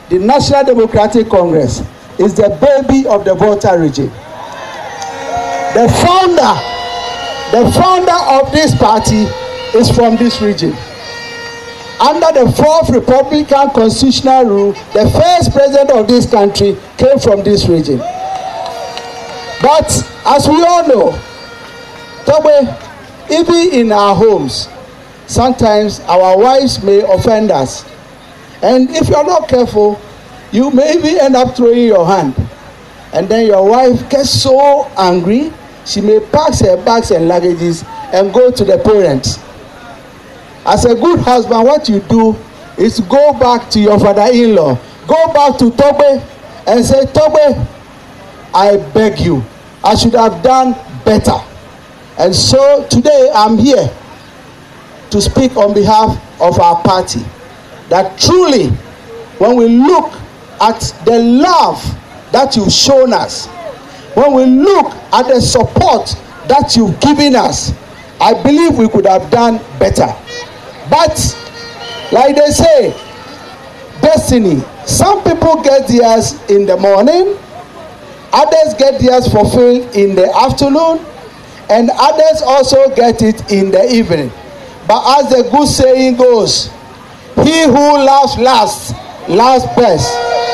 the National Democratic Congress is the baby of the Volta region. The founder of this party is from this region. Under the 4th Republican constitutional rule, the first president of this country came from this region. But as we all know, Togbe, even in our homes, sometimes our wives may offend us. And if you're not careful, you may even end up throwing your hand. And then your wife gets so angry, she may pack her bags and luggages and go to the parents. As a good husband, what you do is go back to your father-in-law. Go back to Togbe and say, Togbe, I beg you, I should have done better. And so today I'm here to speak on behalf of our party. That truly, when we look at the love that you've shown us, when we look at the support that you've given us, I believe we could have done better. But, like they say, destiny. Some people get theirs in the morning, others get theirs fulfilled in the afternoon, and others also get it in the evening. But as the good saying goes, he who laughs last, laughs best.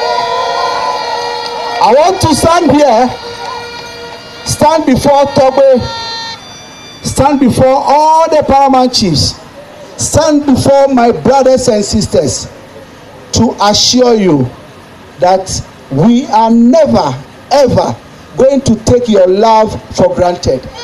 I want to stand here, stand before Togbe, stand before all the paramount chiefs, stand before my brothers and sisters to assure you that we are never, ever going to take your love for granted.